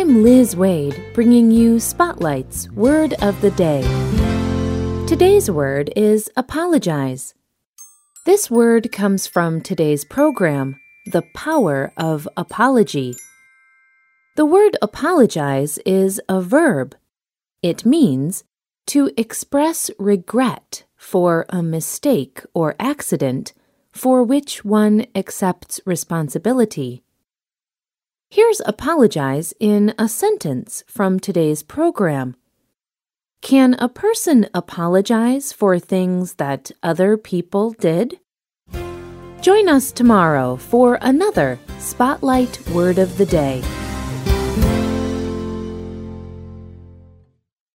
I'm Liz Wade, bringing you Spotlight's Word of the Day. Today's word is apologize. This word comes from today's program, The Power of Apology. The word apologize is a verb. It means to express regret for a mistake or accident for which one accepts responsibility. Here's apologize in a sentence from today's program. Can a person apologize for things that other people did? Join us tomorrow for another Spotlight Word of the Day.